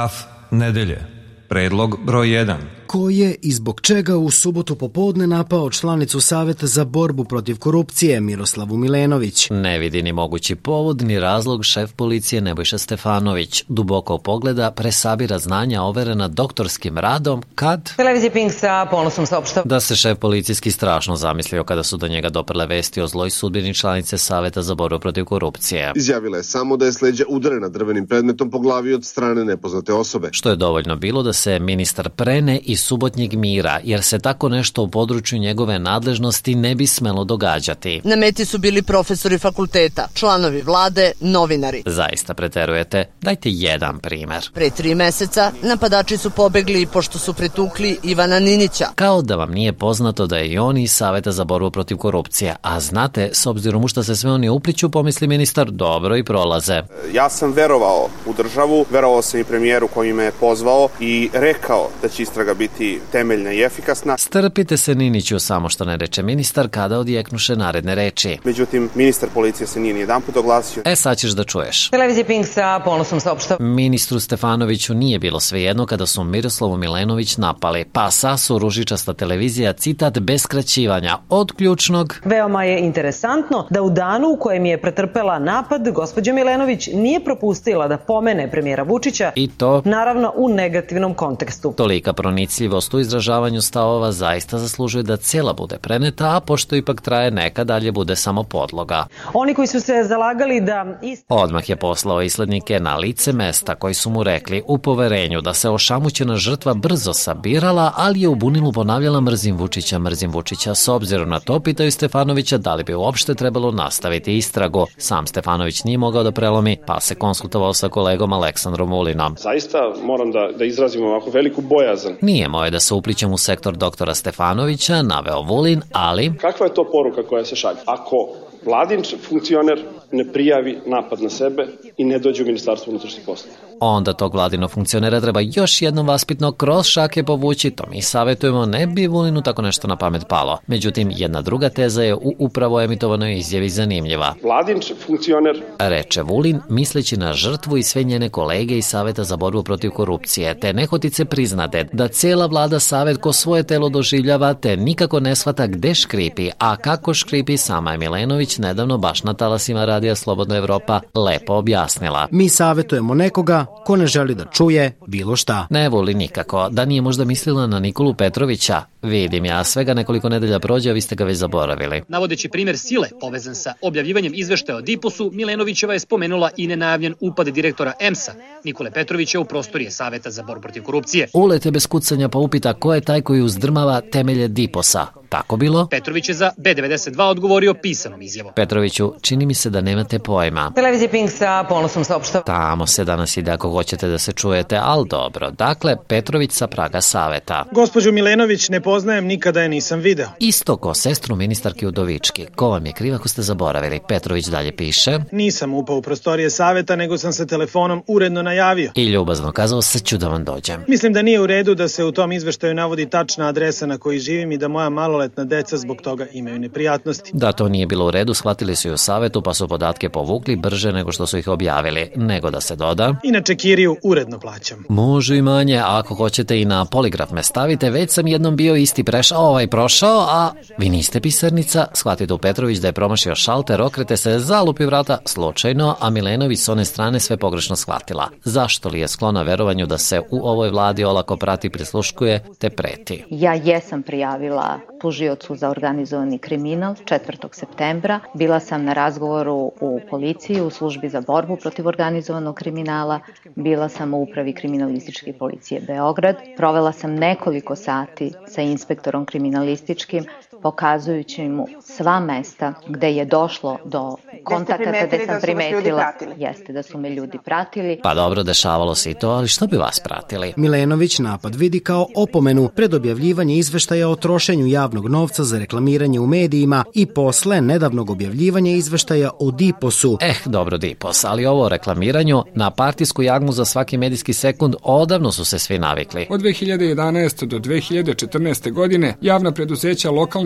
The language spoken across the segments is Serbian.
Graf nedelje. Predlog broj 1. Ko je i zbog čega u subotu popodne napao članicu Saveta za borbu protiv korupcije Miroslavu Milenović? Ne vidi ni mogući povod ni razlog šef policije Nebojša Stefanović. Duboko pogleda, presabira znanja overena doktorskim radom kad... Televizija Pink sa ponosom saopštava da se šef policijski strašno zamislio kada su do njega doprle vesti o zloj sudbini članice Saveta za borbu protiv korupcije. Izjavila je samo da je s leđa udarena drvenim predmetom po glavi od strane nepoznate osobe. Što je dovoljno bilo da se ministar prene i subotnjeg mira, jer se tako nešto u području njegove nadležnosti ne bi smelo događati. Na meti su bili profesori fakulteta, članovi vlade, novinari. Zaista preterujete. Dajte jedan primer. Pre 3 meseca napadači su pobegli pošto su pretukli Ivana Ninića. Kao da vam nije poznato da je i on iz Saveta za borbu protiv korupcije. A znate, s obzirom u što se sve oni upliću, pomisli ministar, dobro i prolaze. Ja sam verovao u državu, verovao sam i premijeru koji me je pozvao i rekao da će istraga biti temeljna i efikasna. Strpite se, Niniću, samo što ne reče ministar kada odjeknuše naredne reči. Međutim, ministar policije se nije ni jedanput oglasio. Sad ćeš da čuješ. Televizija Pink sa ponosom saopštava. Ministru Stefanoviću nije bilo svejedno kada su Miroslavu Milenović napali. Pa sasu ružičasta televizija, citat bez skraćivanja, od ključnog. Veoma je interesantno da u danu u kojem je pretrpela napad, gospođa Milenović nije propustila da pomene premijera Vučića, i to naravno u negativnom kontekstu. Tolika pronicljivost u izražavanju stavova zaista zaslužuje da cela bude preneta, a pošto ipak traje neka, dalje bude samo podloga. Oni koji su se zalagali da... Odmah je poslao islednike na lice mesta koji su mu rekli u poverenju da se ošamućena žrtva brzo sabirala, ali je u bunilu ponavljala mrzim Vučića. S obzirom na to, pitaju Stefanovića da li bi uopšte trebalo nastaviti istragu. Sam Stefanović nije mogao da prelomi, pa se konsultovao sa kolegom Aleksandrom Vulinom. Zaista moram da izrazim ovako veliku bojazan. Nije moje da se uplićem u sektor doktora Stefanovića, naveo Vulin, ali... Kakva je to poruka koja se šalje? Ako vladin funkcioner ne prijavi napad na sebe i ne dođe u Ministarstvo unutrašnjih poslova, onda tog vladinog funkcionera treba još jednom vaspitno kroz šake povući, to mi savjetujemo, ne bi Vulinu tako nešto na pamet palo. Međutim, jedna druga teza je u upravo emitovanoj izjavi zanimljiva. Vladin funkcioner, reče Vulin, misleći na žrtvu i sve njene kolege iz Saveta za borbu protiv korupcije, te nehotice priznade da cela vlada Savet ko svoje telo doživljava, te nikako ne shvata gde škripi, a kako škripi sama je Milenović nedavno baš na talasima Radija Slobodna Evropa lepo objasnila. Mi savjetujemo nekoga ko ne želi da čuje bilo šta. Ne voli nikako, da nije možda mislila na Nikolu Petrovića. Vidim ja, svega nekoliko nedelja prođe, a vi ste ga već zaboravili. Navodeći primer sile povezan sa objavljivanjem izveštaja o Diposu, Milenovićeva je spomenula i nenajavljen upad direktora EMS-a, Nikole Petrovića, u prostorije Saveta za borbu protiv korupcije. Ulete bez kucanja pa upita ko je taj koji uzdrmava temelje Diposa. Tako bilo? Petrović je za B92 odgovorio pisanom izjavom. Petroviću, čini mi se da nemate pojma. Televizija Pink sa ponosom saopštava. Tamo se danas ide ako hoćete da se čujete, ali dobro. Dakle, Petrović sa praga Saveta. Gospođu Milenović ne poznajem, nikada je nisam video. Isto ko sestru ministarke Udovički. Ko vam je kriv ako ste zaboravili? Petrović dalje piše. Nisam upao u prostorije Saveta, nego sam se telefonom uredno najavio. I ljubazno kazao, sad ću da vam dođem. Mislim da nije u redu da se u tom izveštaju navodi tačna adresa na kojoj živim i da moja maloletna deca zbog toga imaju neprijatnosti. Da to nije bilo u redu, shvatili su i u Savetu, pa su podatke povukli brže nego što su ih objavili. Nego da se doda. Inače kiriju uredno plaćam. Može i manje, a ako hoćete i na poligraf me stavite, već sam jednom bio isti prošao, a vi niste pisarnica. Shvatite u Petrović da je promašio šalter, okrete se, zalupi vrata slučajno, a Milenović s one strane sve pogrešno shvatila. Zašto li je sklona verovanju da se u ovoj vladi olako prati, prisluškuje te preti? Ja jesam prijavila tužiocu za organizovani kriminal 4. septembra. Bila sam na razgovoru u policiji, u službi za borbu protiv organizovanog kriminala. Bila sam u upravi kriminalističke policije Beograd. Provela sam nekoliko sati sa inspektorom kriminalističkim, pokazujući mu sva mesta gde je došlo do kontakata, gde sam primetila da su me ljudi pratili. Pa dobro, dešavalo se i to, ali što bi vas pratili? Milenović napad vidi kao opomenu pred objavljivanje izveštaja o trošenju javnog novca za reklamiranje u medijima i posle nedavnog objavljivanja izveštaja o Diposu. Dobro Dipos, ali ovo o reklamiranju na partijsku jagmu za svaki medijski sekund odavno su se svi navikli. Od 2011. do 2014. godine javna preduzeća lokalne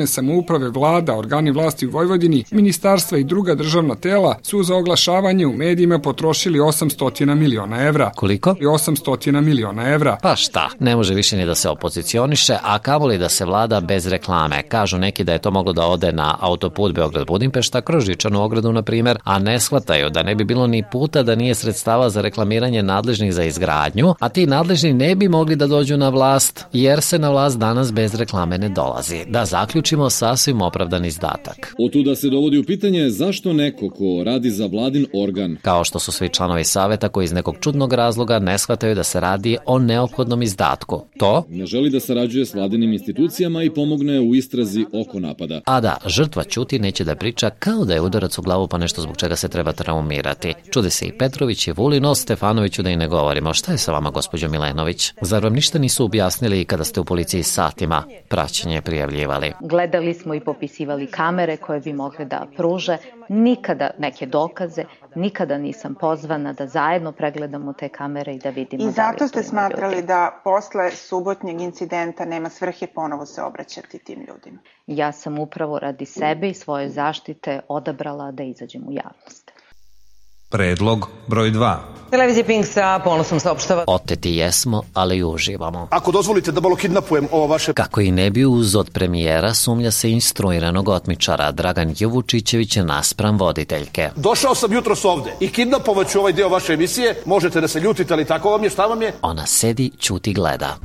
lokalne samouprave, vlada, organi vlasti u Vojvodini, ministarstva i druga državna tela su za oglašavanje u medijima potrošili 800 miliona evra. Koliko? 800 miliona evra. Pa šta, ne može više ni da se opozicioniše, a kamoli da se vlada bez reklame. Kažu neki da je to moglo da ode na autoput Beograd-Budimpešta, kroz Žičanu ogradu, na primer, a ne shvataju da ne bi bilo ni puta da nije sredstava za reklamiranje nadležnih za izgradnju, a ti nadležni ne bi mogli da dođu na vlast, jer se na vlast danas bez reklame ne dolazi. Da zaključimo, sasvim opravdan izdatak. Otuda se dovodi u pitanje zašto neko ko radi za vladin organ. Kao što su svi članovi saveta koji iz nekog čudnog razloga ne shvataju da se radi o neophodnom izdatku. To ne želi da sarađuje s vladinim institucijama i pomogne u istrazi oko napada. A da, žrtva ćuti, neće da priča, kao da je udarac u glavu pa nešto zbog čega se treba traumirati. Čude se i Petrović i Vulin, o Stefanoviću da i ne govorimo. Šta je sa vama, gospođo Milenović? Zar vam ništa nisu objasnili kada ste u policiji satima praćenje prijavljivali? Gledali smo i popisivali kamere koje bi mogle da pruže, nikada neke dokaze, nikada nisam pozvana da zajedno pregledamo te kamere i da vidimo. I zato ste smatrali da posle subotnjeg incidenta nema svrhe ponovo se obraćati tim ljudima? Ja sam upravo radi sebe i svoje zaštite odabrala da izađem u javnost. Predlog broj 2. Televizija Pink sa ponosom saopštava: oteti jesmo, ali i uživamo. Ako dozvolite da malo kidnapujem ovo vaše... Kako i ne bi uz od premijera, sumnja se instruiranog otmičara Dragan Jovučićević naspram voditeljke. Došao sam jutros ovde i kidnapovat ću ovaj deo vaše emisije. Možete da se ljutite, ali tako vam je, šta vam je? Ona sedi, ćuti, gleda.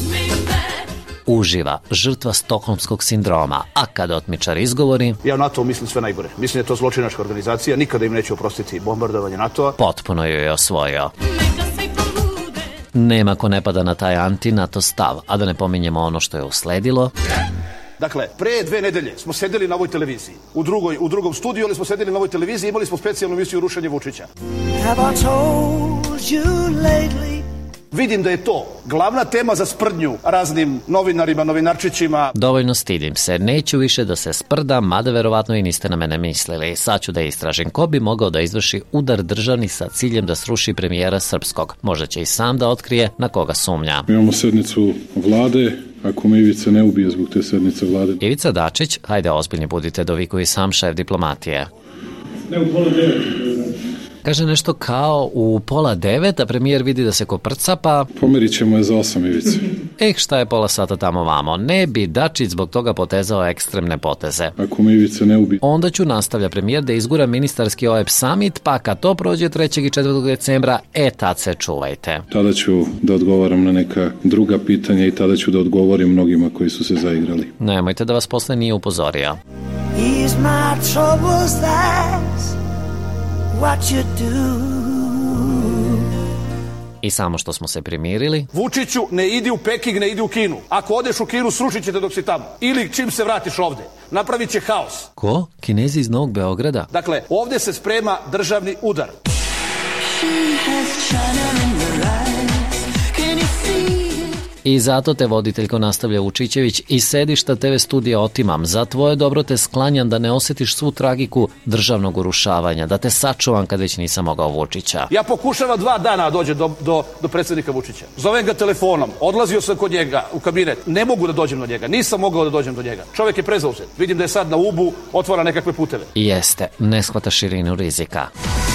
Uživa, žrtva stokholmskog sindroma, a kada otmičar izgovori... Ja NATO mislim sve najgore. Mislim da je to zločinačka organizacija, nikada im neću oprostiti bombardovanje NATO-a. Potpuno joj je osvojio. Nema ko ne pada na taj anti-NATO stav, a da ne pominjemo ono što je usledilo. Dakle, pre 2 nedelje smo sedeli na ovoj televiziji. U drugom studiju, ali smo sedeli na ovoj televiziji i imali smo specijalnu emisiju Rušenje Vučića. Vidim da je to glavna tema za sprdnju raznim novinarima, novinarčićima. Dovoljno stidim se, neću više da se sprdam, mada verovatno i niste na mene mislili. Sad ću da istražim ko bi mogao da izvrši udar državni sa ciljem da sruši premijera srpskog. Možda će i sam da otkrije na koga sumnja. Imamo sednicu vlade, ako me Ivica ne ubije zbog te sednice vlade. Ivica Dačić, hajde ozbiljni budite, dovikuje sam šef diplomatije. Ne, u 8:30. Kaže nešto kao u 8:30, a premijer vidi da se koprca, pa... Pomerit ćemo je za 8, Ivice. Šta je pola sata tamo vamo? Ne bi Dačić zbog toga potezao ekstremne poteze. Ako me Ivica ne ubi. Onda ću, nastavlja premijer, da izgura ministarski OEP summit, pa kad to prođe 3. i 4. decembra, tad se čuvajte. Tada ću da odgovaram na neka druga pitanja i tada ću da odgovorim mnogima koji su se zaigrali. Nemojte da vas posle nije upozorio. What you do. I samo što smo se primirili. Vučiću, ne idi u Peking, ne idi u Kinu. Ako odeš u Kinu, srušit ćete dok si tamo. Ili čim se vratiš ovde. Napravit će haos. Ko? Kinezi iz Novog Beograda? Dakle, ovde se sprema državni udar. I zato te, voditeljko, nastavlja Vučićević, iz sedišta TV studija otimam. Za tvoje dobro te sklanjam da ne osjetiš svu tragiku državnog urušavanja, da te sačuvam kad već nisam mogao Vučića. Ja pokušavam 2 dana da dođem do predsjednika Vučića. Zovem ga telefonom, odlazio sam kod njega u kabinet. Ne mogu da dođem do njega, nisam mogao da dođem do njega. Čovjek je prezauzet. Vidim da je sad na Ubu, otvara nekakve puteve. Jeste, ne shvata širinu rizika.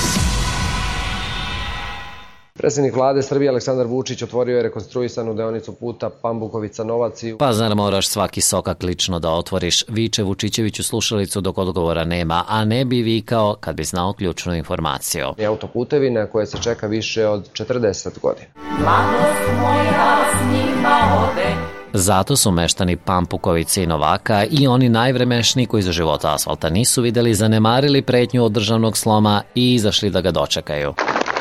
Predsjednik vlade Srbije Aleksandar Vučić otvorio je rekonstruisanu deonicu puta Pambukovica-Novac. Pa zar moraš svaki sokak lično da otvoriš, viče Vučićević u slušalicu dok odgovora nema, a ne bi vikao kad bi znao ključnu informaciju. I autoputevi na koje se čeka više od 40 godina. Mladost moja s njima ode. Zato su meštani Pambukovice i Novaka i oni najvremešniji koji za života asfalta nisu videli, zanemarili pretnju od državnog sloma i izašli da ga dočekaju.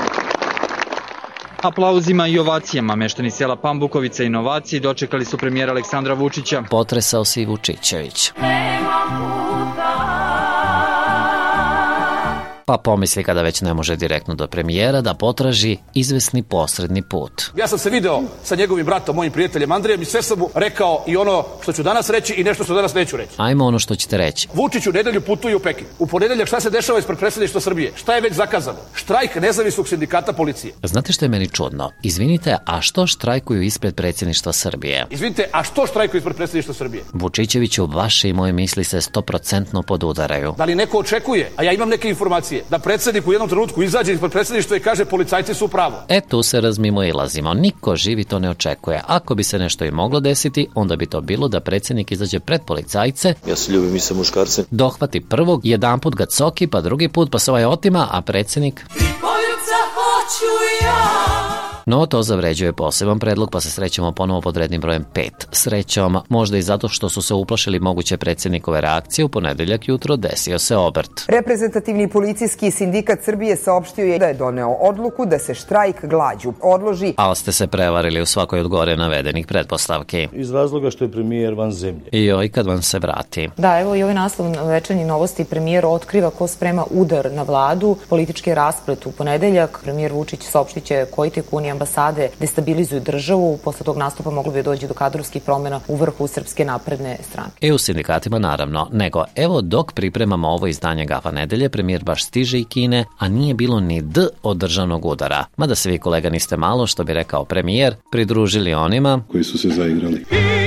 Aplauzima i ovacijama meštani sela Pambukovica i Novaci dočekali su premijera Aleksandra Vučića. Potresao se i Vučićević. Pa pomisli kada već ne može direktno do premijera da potraži izvesni posredni put. Ja sam se video sa njegovim bratom, mojim prijateljem Andrejem i sve sam mu rekao i ono što ću danas reći i nešto što danas neću reći. Ajmo ono što ćete reći. Vučić u nedelju putuje u Peking. U ponedeljak šta se dešava ispred predsjedništva Srbije? Šta je već zakazano? Štrajk nezavisnog sindikata policije. Znate što je meni čudno? Izvinite, a što štrajkuju ispred predsjedništva Srbije? Izvinite, a što štrajkuju ispred predsjedništva Srbije? Vučićeviću, vaše i moje misli se 100% podudaraju. Da li neko očekuje, a ja imam neke informacije, da predsjednik u jednom trenutku izađe ispred predsjedništva i kaže policajci su u pravu? Tu se razmimoilazimo. Niko živi to ne očekuje. Ako bi se nešto i moglo desiti, onda bi to bilo da predsjednik izađe pred policajce. Ja se ljubim i sa muškarcem. Dohvati prvog, jedanput ga coki, pa drugi put, pa se ovaj otima, a predsjednik... Poljuca hoću ja. No, to zavređuje poseban predlog, pa se srećemo ponovo pod rednim brojem 5. Srećom, možda i zato što su se uplašili moguće predsjednikove reakcije, u ponedeljak jutro desio se obrt. Reprezentativni policijski sindikat Srbije saopštio je da je doneo odluku da se štrajk glađu odloži. Ali ste se prevarili u svakoj od gore navedenih pretpostavki. Iz razloga što je premijer van zemlje. I joj kad vam se vrati. Da, evo i ovaj naslov Večernjih novosti. Premijer otkriva ko sprema udar na vladu. Politički rasplet u ponedeljak. Premijer Vučić saopštit će koji tajkuni ambasade destabilizuju državu. Posle tog nastupa moglo bi doći do kadrovskih promjena u vrhu Srpske napredne stranke. I u sindikatima naravno. Nego, evo dok pripremamo ovo izdanje Gafa nedelje, premijer baš stiže i Kine, a nije bilo ni D od državnog udara. Mada se vi, kolega, niste malo, što bi rekao premijer, pridružili onima koji su se zaigrali.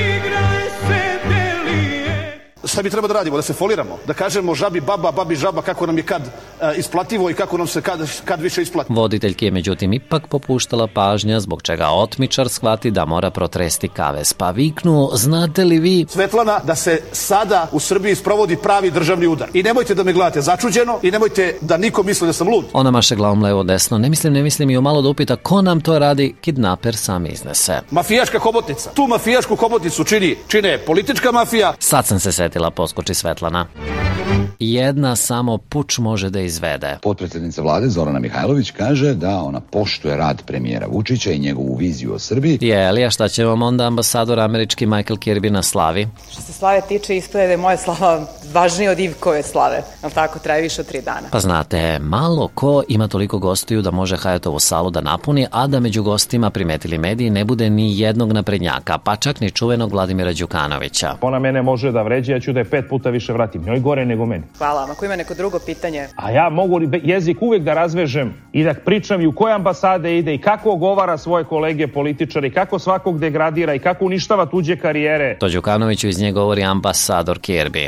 Šta bi treba da radimo? Da se foliramo? Da kažemo žabi baba, babi žaba, kako nam je kad isplativo i kako nam se kad više isplati? Voditeljki je međutim ipak popuštala pažnja, zbog čega otmičar shvati da mora protresti kavez. Pa viknu, znate li vi... Svetlana, da se sada u Srbiji sprovodi pravi državni udar. I nemojte da me gledate začuđeno i nemojte da niko misli da sam lud. Ona maše glavom levo desno. Ne mislim i malo da upita ko nam to radi, kidnaper sam iznese. Mafijaška hobotnica. Tu mafijašku hobotnicu čine politička mafija. Sad sam se setila, poskoči Svetlana. Jedna samo puč može da izvede. Potpredsjednica vlade Zorana Mihajlović kaže da ona poštuje rad premijera Vučića i njegovu viziju o Srbiji. A šta će vam onda ambasador američki Michael Kirby na slavi? Što se slave tiče, ispada da je moja slava važnija od Ivkove slave. Jel tako, traje više od 3 dana. Pa znate, malo ko ima toliko gostiju da može Hayatovu salu da napuni, a da među gostima, primetili mediji, ne bude ni jednog naprednjaka, pa čak ni čuvenog Vladimira Đukanovića. Ona mene može da vređe, ja ću da je 5 puta više vratim. Njoj gore nego meni. Hvala vam. Ako ima neko drugo pitanje... A ja mogu jezik uvijek da razvežem i da pričam i u koje ambasade ide i kako ogovara svoje kolege političare i kako svakog degradira i kako uništava tuđe karijere. To Đukanoviću iz nje govori ambasador Kirby.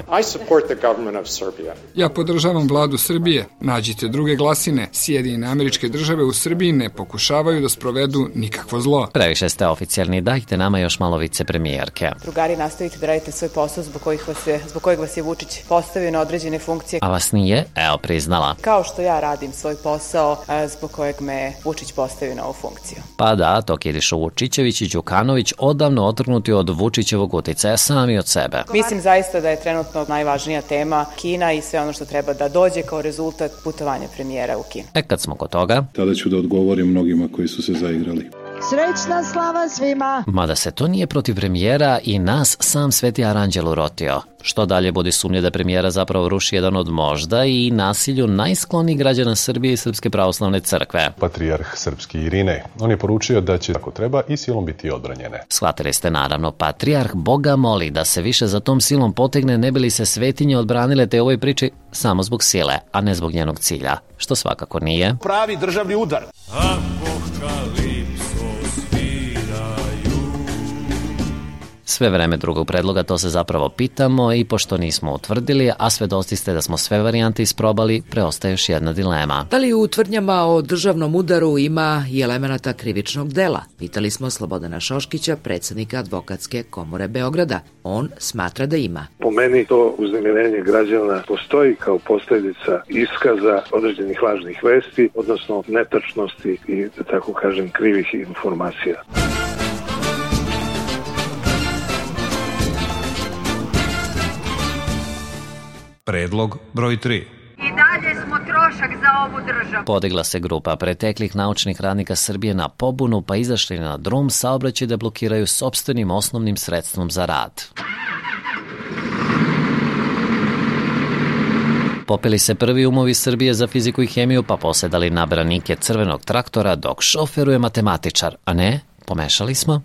Ja podržavam vladu Srbije. Nađite druge glasine. Sjedinjene Američke Države u Srbiji ne pokušavaju da sprovedu nikakvo zlo. Previše ste oficijalni, dajte nama još malo vicepremijerke. Drugari, nastavite da radite svoj posao zbog kojeg vas je Vučić postavio na određene funkcije. A vas nije? Evo, priznala. Kao što ja radim svoj posao zbog kojeg me Vučić postavio na ovu funkciju. Pa da, to kirišu Vučićević i Đukanović odavno otrgnuti od Vučićevog uticaja sami od sebe. Mislim zaista da je trenutno najvažnija tema Kina i sve ono što treba da dođe kao rezultat putovanja premijera u Kinu. Kad smo kod toga... Tada ću da odgovorim mnogima koji su se zaigrali. Srećna slava svima! Mada se to nije protiv premijera i nas sam Sveti Aranđel urotio. Što dalje budi sumnje da premijera zapravo ruši jedan od možda i nasilju najsklonijih građana Srbije i Srpske pravoslavne crkve. Patrijarh srpski Irinej. On je poručio da će, ako treba, i silom biti odbranjene. Shvatili ste naravno, patrijarh Boga moli da se više za tom silom potegne, ne bi li se svetinje odbranile te ovoj priči samo zbog sile, a ne zbog njenog cilja. Što svakako nije. Pravi državni udar. Sve vreme drugog predloga to se zapravo pitamo i pošto nismo utvrdili, a svedoci ste da smo sve varijante isprobali, preostaje još jedna dilema. Da li u tvrdnjama o državnom udaru ima i elemenata krivičnog dela? Pitali smo Slobodana Šoškića, predsjednika Advokatske komore Beograda. On smatra da ima. Po meni to uznemirenje građana postoji kao posljedica iskaza određenih lažnih vesti, odnosno netačnosti i, da tako kažem, krivih informacija. Predlog broj 3. I dalje smo trošak za ovu državu. Podigla se grupa preteklih naučnih radnika Srbije na pobunu pa izašli na drum saobraćaj da blokiraju sopstvenim osnovnim sredstvom za rad. Popili se prvi umovi Srbije za fiziku i hemiju, pa posedali na branike crvenog traktora, dok šoferuje matematičar, a ne, pomešali smo.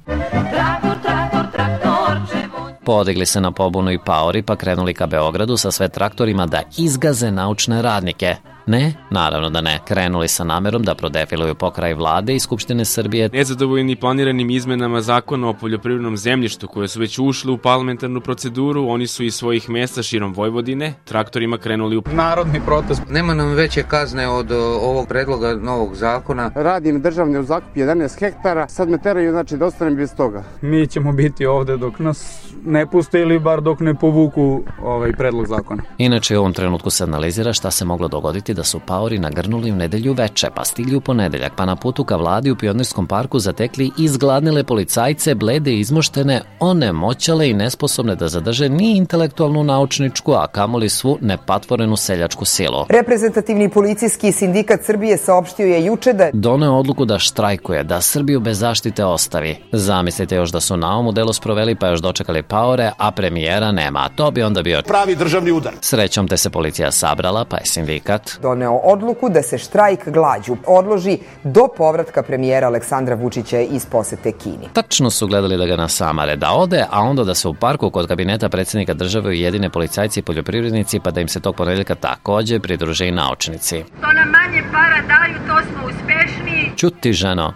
Podigli se na pobunu i paori, pa krenuli ka Beogradu sa sve traktorima da izgaze naučne radnike. Ne, naravno da ne. Krenuli sa namerom da prodefiluju pokraj vlade i Skupštine Srbije. Nezadovoljni planiranim izmenama zakona o poljoprivrednom zemljištu koje su već ušli u parlamentarnu proceduru, oni su iz svojih mesta širom Vojvodine traktorima krenuli u narodni protest. Nema nam veće kazne od ovog predloga novog zakona. Radim državni u zakup 11 hektara, sad me teraju, znači da ostanem bez toga. Mi ćemo biti ovde dok nas ne puste ili bar dok ne povuku ovaj predlog zakona. Inače, u ovom trenutku se analizira šta se moglo dogoditi da su paori nagrnuli u nedelju veče, pa stigli u ponedeljak, pa na putu ka vladi u Pionirskom parku zatekli izgladnele policajce, blede i izmoštene, onemoćale i nesposobne da zadrže ni intelektualnu naučničku, a kamoli svu nepatvorenu seljačku silu. Reprezentativni policijski sindikat Srbije saopštio je juče da doneo odluku da štrajkuje, da Srbiju bez zaštite ostavi. Zamislite još da su na ovom delu sproveli, pa još dočekali paore, a premijera nema, a to bi onda bio pravi državni udar. Srećom te se policija sabrala, pa je sindikat doneo odluku da se štrajk glađu odloži do povratka premijera Aleksandra Vučića iz posete Kini. Tačno su gledali da ga nasamare, da ode, a onda da se u parku kod kabineta predsjednika države ujedine policajci i poljoprivrednici, pa da im se tog ponedeljka takođe pridruže i naučnici. To nam manje para daju, to smo uspešniji. Ćuti, ženo.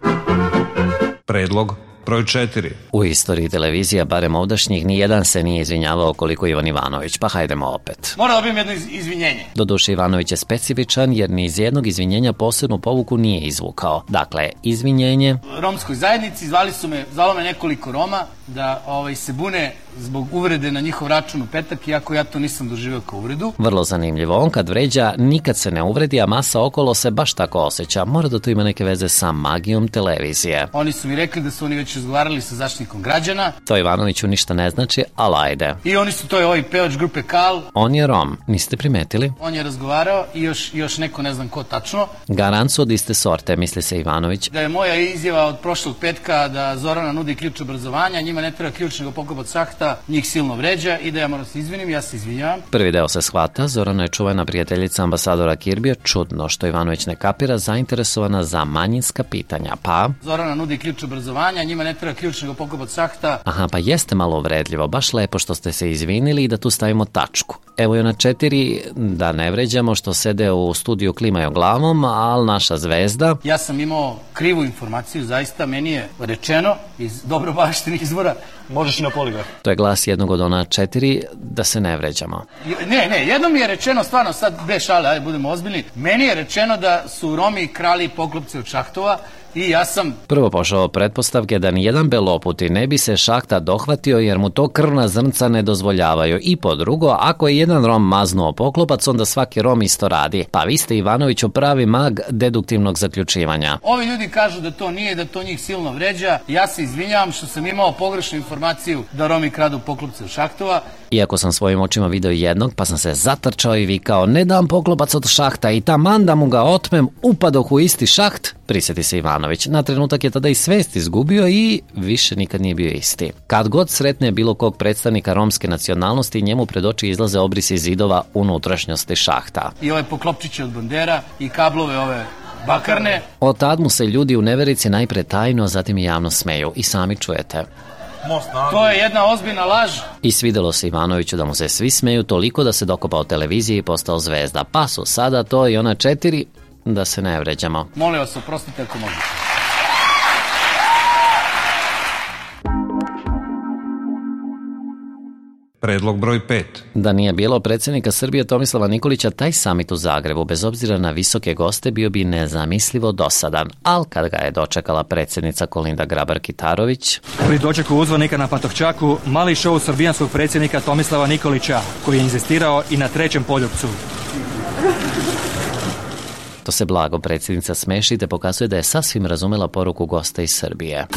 Predlog broj 4. U istoriji televizija, barem ovdašnjih, nijedan se nije izvinjavao koliko Ivan Ivanović, pa hajdemo opet. Moram da bijem jedno izvinjenje. Doduše, Ivanović je specifičan jer ni iz jednog izvinjenja posebnu povuku nije izvukao. Dakle, izvinjenje romskoj zajednici, zvalo me nekoliko Roma da se bune zbog uvrede na njihov račun u petak, iako ja to nisam doživio kao uvredu. Vrlo zanimljivo, on kad vređa nikad se ne uvredi, a masa okolo se baš tako osjeća. Mora da to ima neke veze sa magijom televizije. Oni su mi rekli da su oni već razgovarali sa Zaštitnikom građana. To Ivanoviću ništa ne znači, ali ajde. I oni su, to je ovaj pevač grupe Kal. On je Rom, niste primetili? On je razgovarao i još neko, ne znam ko tačno. Garant su od iste sorte, misli se Ivanović. Da je moja izjava od prošlog petka da Zorana nudi ključ obrazovanja, njima ne treba ključ nego pokopat šahta, njih silno vređa i da ja moram se izvinim, ja se izvinjavam. Prvi deo se shvata, Zorana je čuvena prijateljica ambasadora Kirbija, čudno što Ivanović ne kapira, zainteresovana za manjinska pitanja, pa Zorana nudi ključ obrazovanja, njima ne treba ključ nego pokopat šahta. Aha, pa jeste malo uvredljivo, baš lepo što ste se izvinili i da tu stavimo tačku. Evo je na 4, da ne vređamo što sede u studiju klimaju glavom, ali naša zvezda. Ja sam imao krivu informaciju, zaista meni je rečeno iz dobrobaštenih izvora, možeš na poligraf. To je glas jednog od ona 4, da se ne vređamo. Ne, jedno mi je rečeno, stvarno sad bez šale, ajde budemo ozbiljni, meni je rečeno da su Romi krali poklopce od šahtova i ja sam prvo pošao pretpostavke da nijedan beloputi ne bi se šahta dohvatio jer mu to krvna zrnca ne dozvoljavaju. I po drugo, ako je jedan Rom maznuo poklopac, onda svaki Rom isto radi. Pa vi ste, Ivanoviću, pravi mag deduktivnog zaključivanja. Ovi ljudi kažu da to nije, da to njih silno vređa. Ja se izvinjavam što sam imao pogrešnu informaciju da Romi kradu poklopce od šahtova. Iako sam svojim očima video jednog, pa sam se zatrčao i vikao ne dam poklopac od šahta i taman da mu ga otmem, upadoh u isti šaht, prisjeti se Ivanović. Na trenutak je tada i svest izgubio i više nikad nije bio isti. Kad god sretne bilo kog predstavnika romske nacionalnosti, njemu pred oči izlaze obrisi zidova unutrašnjosti šahta. I ove poklopčiće od bandera i kablove ove bakarne. Od tad mu se ljudi u neverici najpre tajno, zatim i javno smeju. I sami čujete. To je jedna ozbiljna laž. I svidelo se Ivanoviću da mu se svi smeju toliko da se dokopao televiziji i postao zvezda. Pa su sada to i ona 4, da se ne vređamo. Molim vas, oprostite ako možete. Predlog broj 5. Da nije bilo predsjednika Srbije Tomislava Nikolića, taj samit u Zagrebu, bez obzira na visoke goste, bio bi nezamislivo dosadan. Ali kad ga je dočekala predsjednica Kolinda Grabar-Kitarović, pri dočeku uzvanika na Pantovčaku, mali šou srbijanskog predsjednika Tomislava Nikolića, koji je inzistirao i na 3. poljupcu. To se blago predsjednica smeši te pokazuje da je sasvim razumela poruku gosta iz Srbije.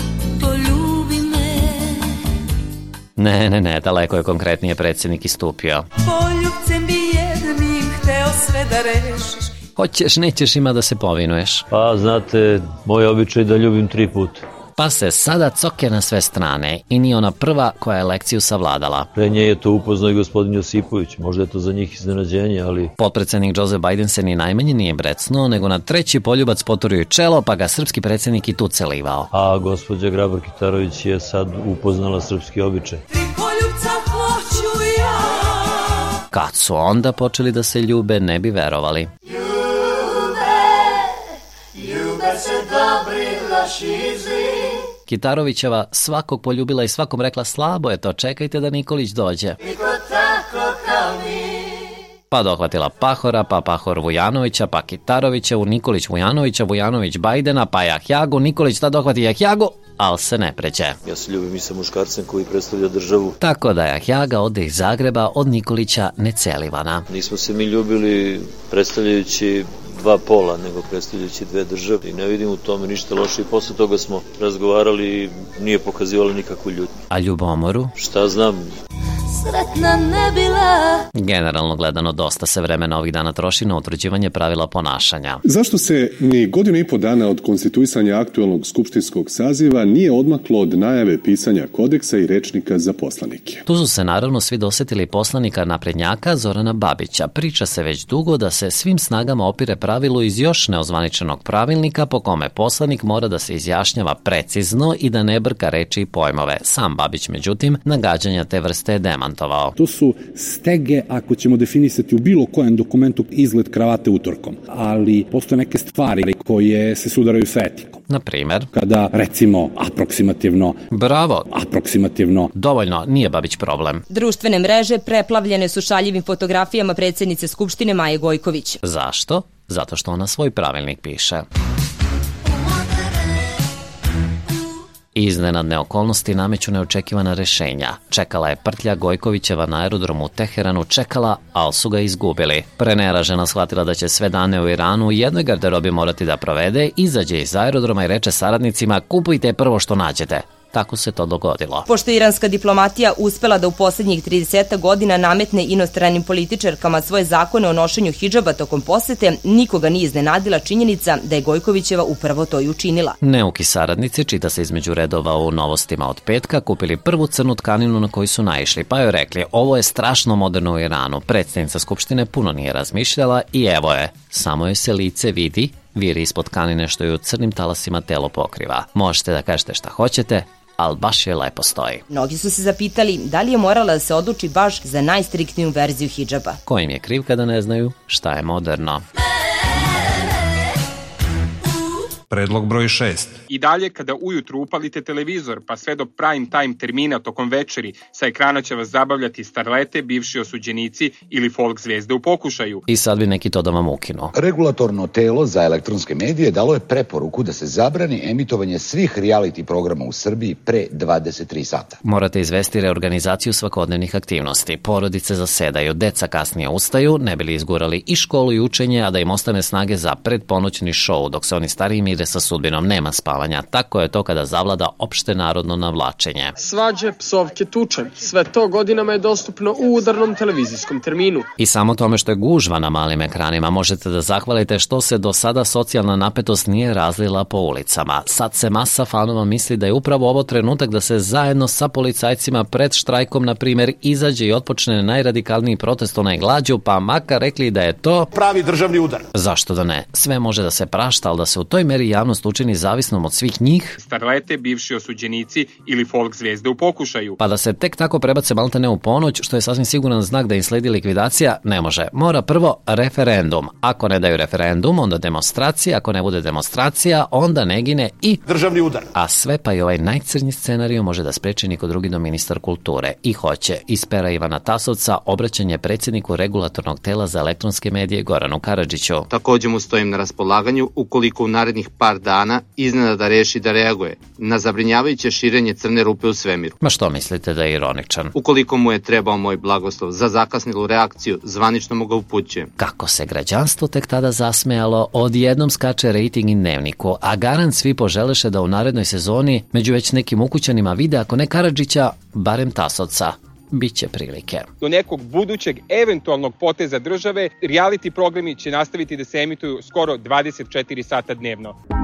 Ne, daleko je konkretnije predsjednik istupio. Poljubcem bi jednim hteo sve da rešiš. Hoćeš, nećeš, ima da se povinuješ. Pa, znate, moj običaj da ljubim 3 puta. pa se sada coke na sve strane i nije ona prva koja je lekciju savladala. Pre nje je to upoznao i gospodin Josipović, možda je to za njih iznenađenje, ali... Potpredsednik Joe Biden se ni najmanje nije brecnuo, nego na treći poljubac poturio i čelo, pa ga srpski predsednik i tu celivao. A gospođa Grabar-Kitarović je sad upoznala srpski običaj. Kad su onda počeli da se ljube, ne bi verovali. Ljube se dobri lašizi. Kitarovićeva svakog poljubila i svakom rekla slabo je to, čekajte da Nikolić dođe. Niko tako kao mi. Pa dohvatila Pahora, pa Pahor Vujanovića, pa Kitarovića, Nikolić Vujanovića, Vujanović Bajdena, pa Jahjagu, Nikolić ta dohvati Jahjagu, ali se ne pređe. Ja se ljubim i sa muškarcem koji predstavlja državu. Tako da Jahjaga ode iz Zagreba od Nikolića necelivana. Nismo se mi ljubili predstavljajući dva pola, nego predstavljajući dve države i ne vidim u tome ništa loše i posle toga smo razgovarali i nije pokazivalo nikakvu ljutnju. A ljubomoru? Šta znam? Sretna ne bila. Generalno gledano dosta se vremena ovih dana troši na utvrđivanje pravila ponašanja. Zašto se ni godinu i po dana od konstituisanja aktuelnog skupštinskog saziva nije odmaklo od najave pisanja kodeksa i rečnika za poslanike? Tu su se naravno svi dosetili poslanika naprednjaka Zorana Babića. Priča se već dugo da se svim snagama opire pravilu iz još neozvaničenog pravilnika po kome poslanik mora da se izjašnjava precizno i da ne brka reči i pojmove. Sam Babić, međutim, nagađanja te vrste je demantovao. To su stege, ako ćemo definisati u bilo kojem dokumentu, izgled kravate utorkom. Ali postoje neke stvari koje se sudaraju sa etikom. Na primer? Kada, recimo, aproksimativno... Bravo! Aproksimativno... Dovoljno, nije Babić problem. Društvene mreže preplavljene su šaljivim fotografijama predsjednice Skupštine Maje Gojković. Zašto? Zato što ona svoj pravilnik piše. Iznenadne okolnosti nameću neočekivana rešenja. Čekala je prtlja Gojkovićeva na aerodromu u Teheranu, čekala, ali su ga izgubili. Preneražena shvatila da će sve dane u Iranu u jednoj garderobi morati da provede, izađe iz aerodroma i reče saradnicima: kupujte prvo što nađete. Tako se to dogodilo. Pošto je iranska diplomatija uspela da u posljednjih 30 godina nametne inostranim političarkama svoje zakone o nošenju hidžaba tokom posete, nikoga nije iznenadila činjenica da je Gojkovićeva upravo to i učinila. Neuki saradnici, čita se između redova u novostima od petka, kupili prvu crnu tkaninu na koju su naišli, pa joj rekli: ovo je strašno moderno u Iranu. Predsjednica Skupštine puno nije razmišljala i evo je, samo joj se lice vidi, viri ispod tkanine što je u crnim talasima telo pokriva. Možete da kažete šta hoćete, ali baš je lepo stoji. Mnogi su se zapitali da li je morala da se odluči baš za najstriktniju verziju hidžaba. Ko im je kriv kada ne znaju šta je moderno? Predlog broj 6. I dalje kada ujutru upalite televizor pa sve do prime time termina tokom večeri, sa ekrana će vas zabavljati starlete, bivši osuđenici ili folk zvezde u pokušaju. I sad bi neki to da vam ukinu. Regulatorno telo za elektronske medije dalo je preporuku da se zabrani emitovanje svih reality programa u Srbiji pre 23 sata. Morate izvesti reorganizaciju svakodnevnih aktivnosti. Porodice zasedaju, deca kasnije ustaju, ne bi li izgurali i školu i učenje, a da im ostane snage za predponoćni šou, dok se oni stariji mire sa sudbinom, nema spavanja. Tako je to kada zavlada opšte narodno navlačenje. Svađe, psovke, tuče, sve to godinama je dostupno u udarnom televizijskom terminu. I samo tome što je gužva na malim ekranima možete da zahvalite što se do sada socijalna napetost nije razlila po ulicama. Sad se masa fanova misli da je upravo ovo trenutak da se zajedno sa policajcima pred štrajkom, na primjer, izađe i otpočne najradikalniji protest onaj glađu, pa makar rekli da je to pravi državni udar. Zašto da ne? Sve može da se prašta, ali da se u toj meri javnost učini zavisnom od svih njih. Starlete, bivši osuđenici ili folk zvezde u pokušaju. Pa da se tek tako prebace maltene u ponoć, što je sasvim siguran znak da im sledi likvidacija, ne može. Mora prvo referendum. Ako ne daju referendum, onda demonstracija. Ako ne bude demonstracija, onda ne gine i državni udar. A sve pa i ovaj najcrnji scenariju može da spreči niko drugi do ministar kulture. I hoće iz pera Ivana Tasovca obraćanje predsjedniku regulatornog tela za elektronske medije Goranu Karadžiću. Također mu stojim na raspolaganju ukoliko u narednih par dana iznenada reši da reaguje na zabrinjavajuće širenje crne rupe u svemiru. Ma što mislite da je ironičan? Ukoliko mu je trebao moj blagoslov za zakasnilu reakciju, zvanično mu ga upućujem. Kako se građanstvo tek tada zasmejalo, odjednom skače rejting i Dnevniku, a garant svi poželeše da u narednoj sezoni među već nekim ukućanima vide, ako ne Karadžića, barem Tasovca. Biće prilike. Do nekog budućeg eventualnog poteza države, reality programi će nastaviti da se emituju skoro 24 sata dnevno.